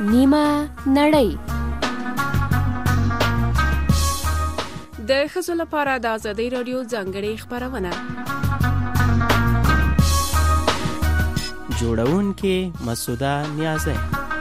نیمه نړۍ. د ښځو لپاره د ازادۍ راډیو ځانګړې خپرونه. جوړونکې مسعوده نیازی.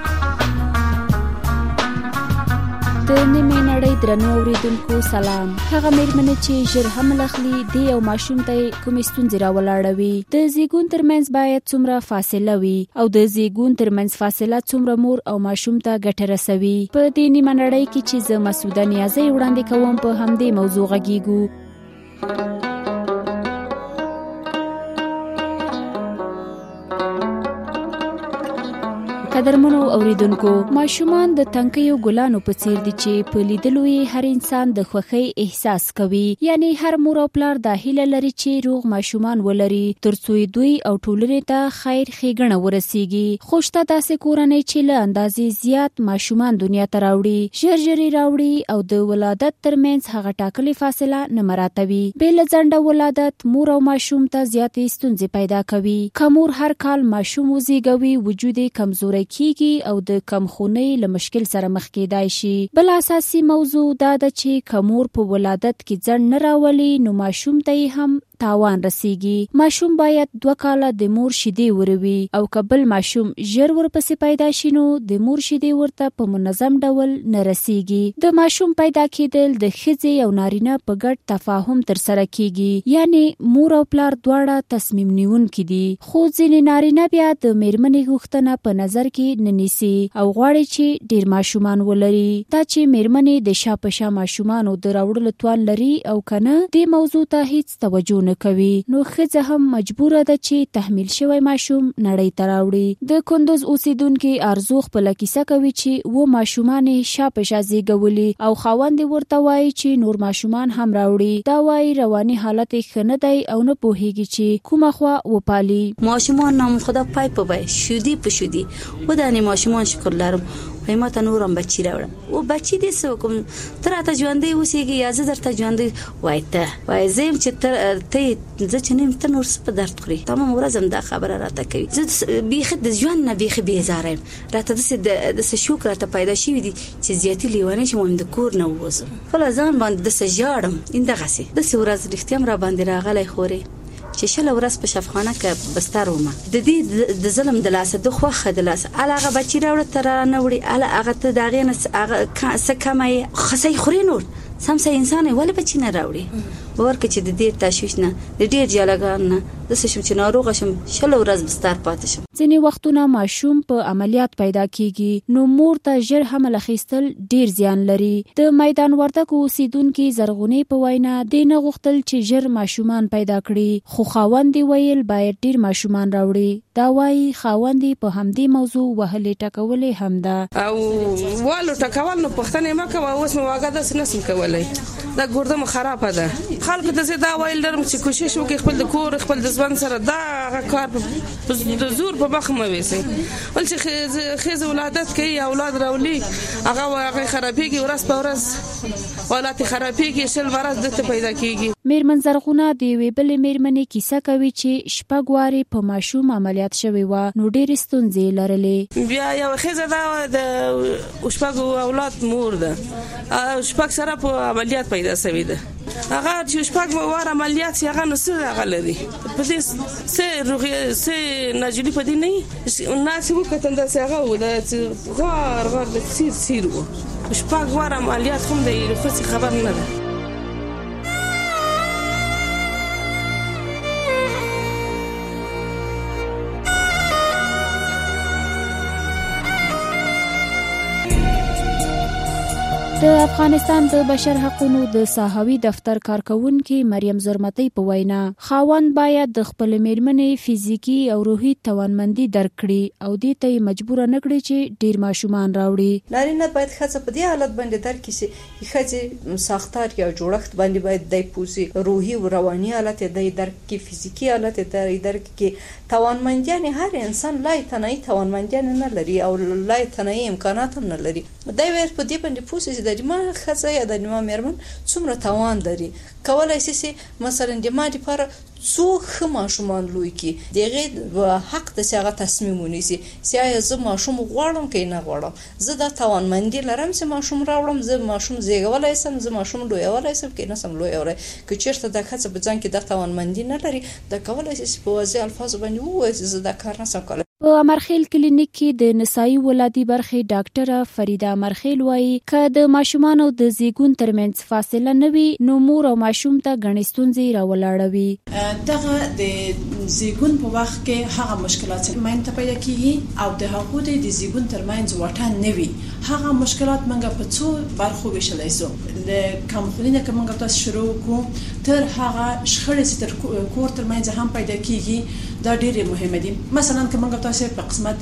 د نیمه نړۍ درنو اوریدونکو سلام. هغه مېرمنې چې ژر حمل اخلي د یو ماشوم ته کومې ستونزې راولاړوي. د زیږون ترمنځ باید څومره فاصله وي او د زیږون ترمنځ فاصله څومره مور او ماشوم ته ګټه رسوي. په دې نیمه نړۍ کې چې زه مسعوده نیازی وړاندې کوم په همدې موضوع غږیږو. قدرمنو اوریدونکو، ماشومان د تنکیو ګلانو په څیر دي چې په لیدلو یې هر انسان د خوښۍ احساس کوي. یعنی هر مور او پلار د هیله لري چې روغ ماشومان ولري ترڅو دوی او ټولنې ته خیر ښېګڼه ورسیږي. خو شته داسې کورنۍ چې له اندازې زیات ماشومان دنیا ته راوړي، ژر راوړي او د ولادت ترمنځ هغه ټاکلې فاصله نه مراعاتوي. بې له ځنډه ولادت مور او ماشوم ته زیاتې ستونزې پیدا کوي. که مور هر کال ماشوم وزیږوي، وجود یې کمزوری کیږي او د کمخونۍ له مشکل سره مخ کېدای شي. بل اساسي موضوع دا ده چې که مور په ولادت کې ځنډ نه راولي نو ماشوم ته یې هم تاوان رسیږي. ماشوم باید 2 کاله د مور شیدې وروي او که بل ماشوم ژر ورپسې پیدا شي نو د مور شیدې ورته په منظم ډول نه رسیږي. د ماشوم پیدا کېدل د ښځې او نارینه په ګډ تفاهم ترسره کیږي. یعنی مور او پلار دواړه تصمیم نیونکي دي. خو ځینې نارینه بیا د میرمنې غوښتنه په نظر کې نه نیسي او غواړي چې ډیر ماشومان ولري. دا چې میرمنې د شا په شا ماشومانو د راوړلو توان لري او کنه دې موضوع ته هیڅ توجه نه کوي، نو ښځه هم مجبوره ده چې تحمیل شوی ماشوم نړۍ ته راوړي. د کندوز اوسیدونکي ارزو خپله کیسه کوي چې 2 ماشومان شا په شا زیږولي او خاوند ورته وایي چې نور ماشومان هم راوړي. دا وایي رواني حالت ښه نه دی او نه پوهیږي چې کومه خوا وپالي. ماشومان نام خدا پای په پای شودی په شودی ودانې ماشومان شکر لرم وای ما ته نورم بچی راوړم او بچی دې سو کوم تر ته ژوندې اوسېږي یا زه درته ژوندې وای ته وای زم چې ته زه چې نیم ته نور په درد خوري تمام ورځم دا خبره راته کوي. زه بیخي د ژوند نه بیخي بیزارم راته د شوک راته پیدا شي دي چې زیاتی لیوانه شم د کور نه وځم فل ځان باندې د سجاړم انده غسي د ورځ رښتیا را باندې راغلی خوري چې شل ورځ په شفخانه کې بستر ومه د دې د ظلم د لاسه د خوخه د لاسه هغه بچی راوړ تر نه وړي هغه ته داغې نه هغه سکمه خسي خوري نور سمسه انسان ولې بچی نه راوړي ورکه چې د دې تشویش نه د ډیر جلګان نه د سشم چې ناروغ شم شل ورځ بستر پاتې شم. ځینې وختونه ماشوم په عملیات پیدا کیږي نو مور ته ژر حمل اخیستل ډیر زیان لري. د میدان وردګو اوسیدونکي زرغونې په وینا د نه غوښتل چې ژر ماشومان پیدا کړي خو خاوند ویل باید ډیر ماشومان راوړي. دا وایي خاوند په همدې موضوع وهلې ټکولې هم ده او والو ټکول نو پښتنه ما کوي اوس مو واګه د سنسم کولای دا ګردم خراب ده. خلک ته زه دا ویل درم چې کوشش وکړي خپل د کور خپل د ځوان سره دا کار په زور په مخ مې وېسي ول چې خېز ولادت کوي اولاد راولي هغه خرابېږي ورځ په ورځ ولادت خرابېږي شل ورځ دته پیدا کیږي. میرمن زرغونه د ویبلې میرمنې کیسه کوي چې شپږواري په ماشوم عملیات شوی و نو ډېر ستونزې لرلې. بیا یو خېزه دا د شپږ اولاد مور ده شپږ سره په عملیات پیدا شوی ده هغه چې شپږ واره عملیات هغه نو څه هغه لري په دې سه روغه سه ناجلی په دې نه ناس وکړه دا څنګه و دا غار د سیر و شپږ واره عملیات هم د رفس خبر نه ده. د افغانستان د بشر حقوقو د ساحوي دفتر کارکونکي مریم زرمتي په وینا خاوند باید د خپل میرمنې فزیکی او روحي توانمندي درک کړي او دې ته مجبور نه کړي چې ډیر ماشومان راوړي. نارینه باید ښځه په دې حالت باندې درک کړي چې ښځه ساختار یا جوړښت باندې باید د پوزي روحي او رواني حالت د درک کې فزیکی حالت د درک کې توانمندي. هر انسان لای تنهایی توانمندي نه لري او لای تنهایی امکانات هم نه لري دا ویل په دې باندې پوه شي د ما ښځه یا د ما میرمن څومره توان لري، کولای شي مثلا د ما لپاره څو ښه ماشومان لوی کړي، دغه حق د هغه تصمیم ونیسي چې آیا زه ماشوم غواړم که نه غواړم، زه دا توانمندي لرم چې ماشوم راوړم، زه ماشوم زیږولی شم، زه ماشوم لویولی شم که نه شم لویولی. که چېرته دا ښځه په ځان کې دا توانمندي نه لري، دا کولای شي په واضح الفاظو باندې ووایي چې زه دا کار نه شم کولی. په امرخیل کلینیک کې د نسایي ولادي برخې ډاکټره فریده امرخیل وایي که د ماشومانو د زیږون ترمنځ فاصله نه وي نو مور او ماشوم ته ګڼې ستونزې راولاړوي. دغه د زیږون په وخت کې هغه مشکلات چې ماینته پیدا کیږي او د هغو د زیږون ترمنځ واټن نه وي، هغه مشکلات موږ په څو برخو ویشلی شو. د کمخونی که موږ تاسو شروع وکړو تر هغه شخړې چې تر کور ترمنځ هم پیدا کیږي، دا ډېرې مهمه دي. مثلا که موږ تاسو په قسمت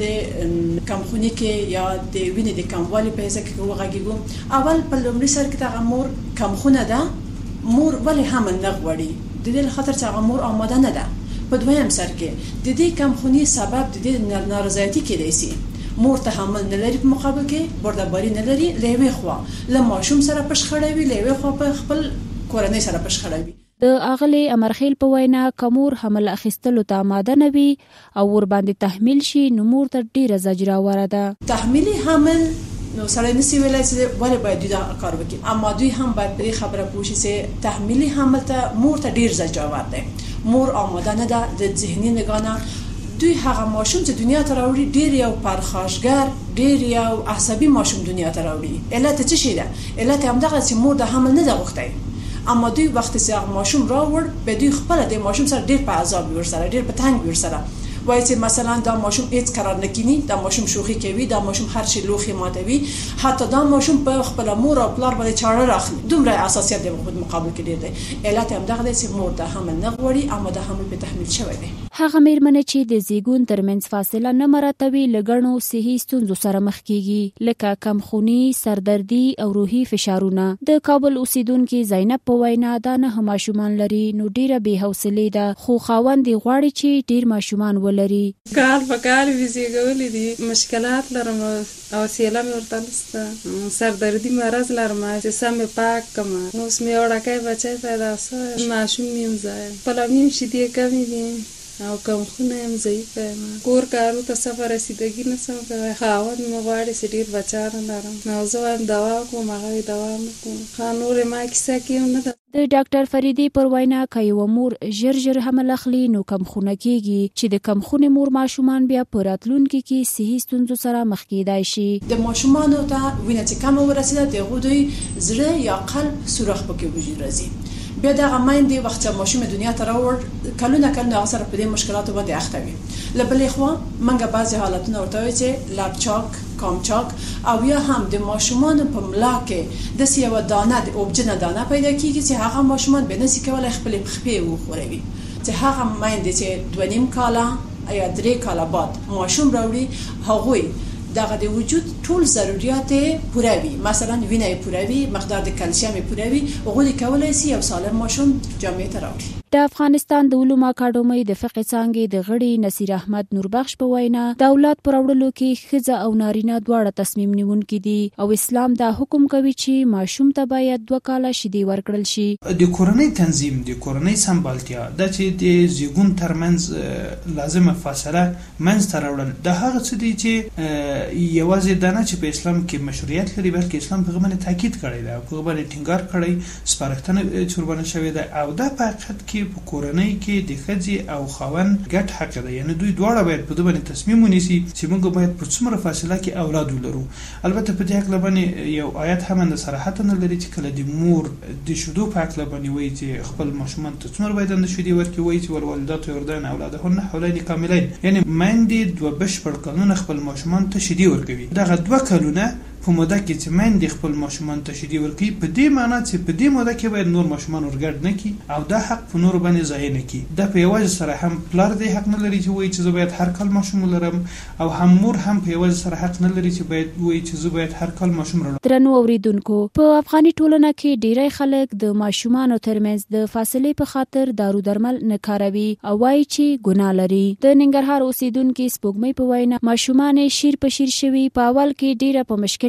د کمخونی کې یا د وینې د کموالي په حساب کې وغږیږو، اول په لومړي سر کې دغه مور کمخونه ده، مور ولې حمل نه غواړي د دې خاطر چې هغه مور آماده نه ده. په دویم سر کې د دې کمخونی سبب د دې نارضایتي کېدای شي، مور ته حمل نه لري، په مقابل کې بردباري نه لري، له یوې خوا له ماشوم سره پشخړوي، له یوې خوا په خپل کورنۍ سره پشخړوي. د اغلی امرخیل په وینا کمور حمل اخیستلو ته آماده نه وي او ور باندې تحمیل شي نو مور ته ډیره زجر اوره ده. تحمیلی حمل نو سره نسی ویلای چې ولې باید دا کار وکړي، اما دوی هم باید په خبره پوه شي چې تحمیلی حمل ته مور ته ډیر زجر اور ده. مور آماده نه ده د ذهني نگانه. دوی هغه ماشوم چې دنیا ته راوړي ډیر یو پرخاشګر، ډیر یو عصبي ماشوم دنیا ته راوړي. علت څه شي ده؟ علت هم دغه چې مور د حمل نه ده غوښتي، اما دوی وخت چې هغه ماشوم راوړ به دوی خپل د ماشوم سره ډیر په عذاب ورسره، ډیر په تنګ ورسره وایي چې مثلا دا ماشوم هیڅ قرار نه کینی، دا ماشوم شوخي کوي، دا ماشوم هر شي لوخي ماتوي، حتی دا ماشوم په خپل مور او پلار باندې چاړه راخلي. دومره اساسیت د خود مقابل کې ډیر دی. علت هم دغه دی چې مور د حمل نه غواړي، اما د حمل په تحمیل شوی دی. هغه میرمنې چې د زیږون ترمنځ فاصله نه مراتبي لګڼو صحي ستونزو سره مخ کیږي لکه کمخونی، سردردي او روحي فشارونه. د کابل اوسیدونکو زینب په وینا دا نه ماشومان لري نو ډیره بې حوصله ده، خو خاوند غواړي چې ډیر ماشومان ولري. کال په کال وزیږولې دي، مشکلات لرم او سیله مې ورته نشته، سردردي مرض لرم چې سم پاک کم، اوس مې وړکې بچی پیدا شو، ماشوم مې هم ځای خپل مې شیدې کمې دي او کمخونه هم ضعیفه یم، کور کارو ته سفر رسیدګي نشم کولی، خاوند مې غواړي چې ډېر بچیان لرم نو زه وایم دوا وکړم، هغه یې دوا نه کوم. ښه نورې ما کیسه کې هم نه ده. د ډاکټر فریدی پر وینا که یوه مور ژر حمل اخلي نو کمخونه کیږي چې د کمخونې مور ماشومان بیا په راتلونکي کې صحي ستونزو سره مخ کیدای شي. د ماشومانو ته وینه چې کمه ورسېده د هغوی دوی زړه یا قلب سوراخ پکې وجود راځي. بیا دغه میندې وخت چې ماشوم دنیا ته راوړ کلونه هغه سره په دې مشکلاتو باندې اخته وي. له بلې خوا موږ بعضې حالتونه ورته وایو چې لپچاک، کامچاک او یا هم د ماشومانو په ملا کې داسې یوه دانه د اوبجنه دانه پیدا کېږي چې هغه ماشومان به نشي کولی خپلې پښې وښوروي. چې هغه میندې چې 2.5 کاله یا 3 کاله بعد ماشوم راوړي هغوی دغه د وجود ټول ضرورت پوره وي، مثلا وینه پوره وي، مقدار د کلسیم پوره وي، هغوی کولای شي یو سالم ماشوم جامعه ته راوړي. د افغانستان د علومو اکاډمۍ د فقه څانګې د غړي نصیر احمد نوربخش په وینا د اولاد پر وړلو کې ښځه او نارینه دواړه تصمیم نیونکي دي او اسلام دا حکم کوي چې ماشوم ته باید 2 کاله شیدې ورکړل شي. د کورنۍ تنظیم، د کورنۍ سمبالتیا، د چې د زیږون ترمنځ لازمه فاصله منځته راوړل د هغه څه دي چې یوازې دا نه چې په اسلام کې مشروعیت لري بلکې اسلام په هغه باندې تاکید کړی دی، په هغه باندې ټینګار کړی، سپارښتنه چوربانه شوې ده او دا په حقیقت کې په کورنۍ کې د ښځې او خاوند ګډ حق دی، یعنی دوی دواړه باید په دې باندې تصمیم ونیسي چې موږ باید په څومره فاصله کې اولاد ولرو. البته په دې هکله باندې یو آیت هم صراحت نه لري چې کله د مور د شیدو په هکله باندې وایي چې خپل ماشومان ته څومره باید شیدې ورکړي، وایي چې والوالدات یرضعن اولادهن حولین کاملین، یعنی میندې 2 بشپړ کلونه خپل ماشومان ته شیدې ورکوي. دغه 2 کلونه په موده کې چې میندې خپل ماشومان ته شیدې ورکوي په دې معنا چې په دې موده کې باید نور ماشومان ورګډ نه کړي او دا حق په نورو باندې ضایع نه کړي. دا په یوازې سره هم پلار دې حق نه لري چې وایي چې زه باید هر کال ماشوم ولرم او هم مور هم په یوازې سره حق نه لري چې باید وایي چې زه باید هر کال ماشوم راوړم. درنو اوریدونکو، په افغاني ټولنه کې ډیری خلک د ماشومانو ترمنځ د فاصلې په خاطر دارو درمل نه کاروي او وایي چې ګناه لري. د ننګرهار اوسیدونکو سپوږمۍ په وینا ماشومان شیر په شیر شوي په اول کې ډیره په مشکل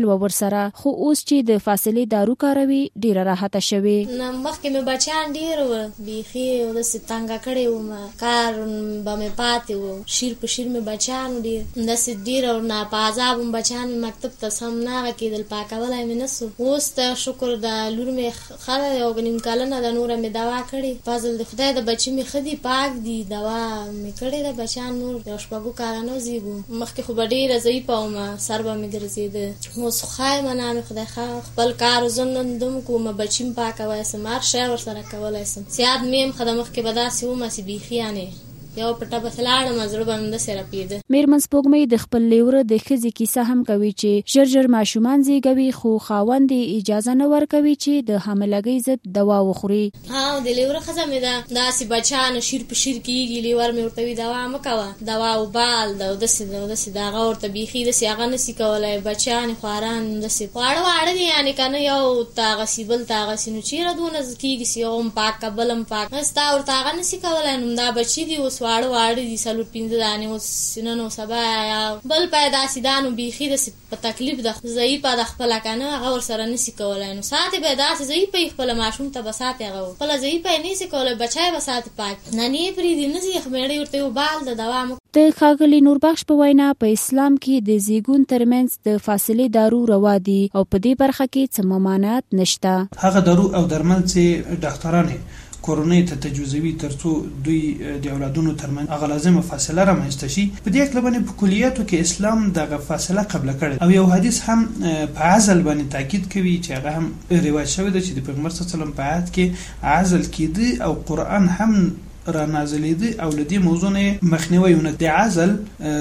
وکیل ورسره خو اوس چې د فاصلې دارو کاروي ډیره راحته شوی. مخکې مې بچان ډیر و بیخي د ستنګا کړي و ما کار به مې پاتې و شیر په شیر مې بچان ډیر د سډیر او نه پازاب بچان مکتب ته سم نه کېدل پاکولای مې نسو. اوس ته شکر د لور مې خاله او غنیم کالنه د نور مې دوا کړي فضل د خدای د بچی مې خدي پاک دي دوا مې کړي د بچان نور د شپږو کارانو زیګو مخکې خو ډیره ضعیف او ما سر به مې ګرځېده اوس خای منه خدای خپل کار زنن دم کوم بچیم پاکوي سمار شای ور سره کولای سم سیاد میم خدمت کې بداسي و ما سي بيخيانه یو پټه بسلاړه مزړه باندې سره پیده. میرمن سپوږمۍ د خپل لیوره د خزي کیسه هم کوي چې ژر ماشومان زیږوي خو خاوند اجازه نه ورکوي چې د حاملګۍ ضد دوا وخوري. ها د لیوره خزه مې داسې بچان شیر په شیر کیږي لیور مې ورته وی دوا مکوه دوا او بال د دسه دغه ورته بيخي د سیاغه نسی کولای بچان خواران دسه واړه دي یعنی کنه یو تاغه سیبل تاغه سينو چیرې دونه کیږي سیوم پاک قبلم پاک مستا ورته هغه نسی کولای نو دا بچی دی واړه دي سلو پینځه دانه او سننو سبا یا بل پیدا سیدانو بيخي د په تکلیف د ضعیف د خپل کنه هغه ور سره نسی کولای نو ساته به داسې ضعیف خپل ماشوم ته بساته هغه خپل ضعیف نسی کولای بچای بساته پاک نه نه پری دي نسی خمېړې ورته وبال د دوا د ښاغلي نوربخش په وینا په اسلام کې د زیګون ترمنځ د فاصلې دارو روا دي او په دې برخه کې څه ممانعت نشته. هغه دارو او درمل چې ډاکټرانه کورونې ته تجویزوي ترڅو دوی د اولادونو ترمنځ هغه لازمه فاصله رامنځته شي. په دې کې باندې په کلیاتو کې اسلام دغه فاصله قبل کړي او یو حدیث هم په عزل باندې تاکید کوي چې هغه هم روایت شوی دی چې د پیغمبر صلی الله علیه وسلم په آیات کې عزل کېده او قرآن هم را نازلېده او لدی موضوع نه مخنیوي ونه د عزل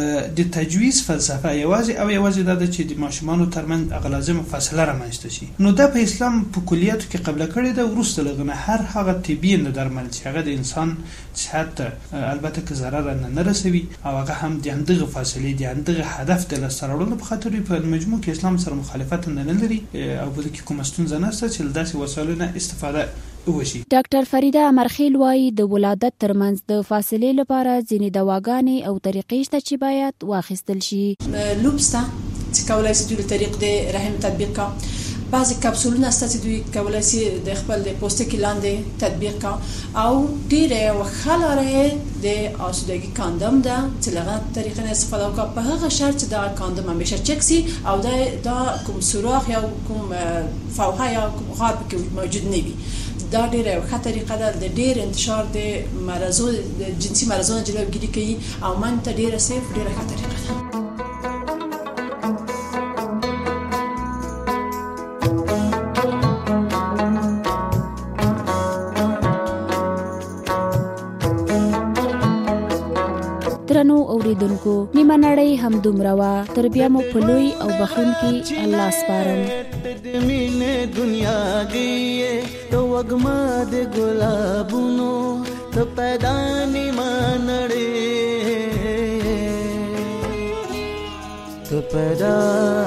د تجویز فلسفه یوازې دا چې د ماشومانو ترمنځ هغه لازمه فاصله رامنځته شي. نو دا په اسلام په کلیاتو کې قبل کړي دا ورسته لغنه هر هغه طبي درمل چې هغه د انسان صحت ته البته که ضرر نه رسوي او هغه هم د همدغه فاصلې د همدغه هدف د لاسته راوړلو په خاطر په مجموع کې اسلام سره مخالفت نه لري او په دې کې کوم ستونزه نشته چې داسې وسایلو نه استفاده وشي. ډاکټر فریده امرخیل وايي د ولادت ترمنځ د فاصلې لپاره ځینې دواګانې او طریقې شته چې باید واخیستل شي. لوبستا چې کولای شي د طریق د رحم تطبیق کا بعضی کپسولونه ستاسو دوی کولای شي د خپل د پوستکي لاندې تطبیق کا او ډیره وخلاره د اسودګي کاندوم دا چې لغه طریقې نه استفاده وکړه په هغه شرط چې دا کاندوم همیشه چک سي او دا کوم سوراخ یا کوم فوحه یا کوم غاب کې موجود نه وي. دا ډیره ښه طریقه ده د ډیر انتشار د مرزو د جنسي مرزونو جلوګیری کوي او من ته ډیره سیف ډیره ښه طریقه ده. درنو اوریدونکو نیمه نړۍ هم دومره وه تر بیا مو په لوی او بخښونکي الله سپارم. مینه دنیا دی تو وګما د ګلابونو ته پیدا نیمه نړۍ ته پیدا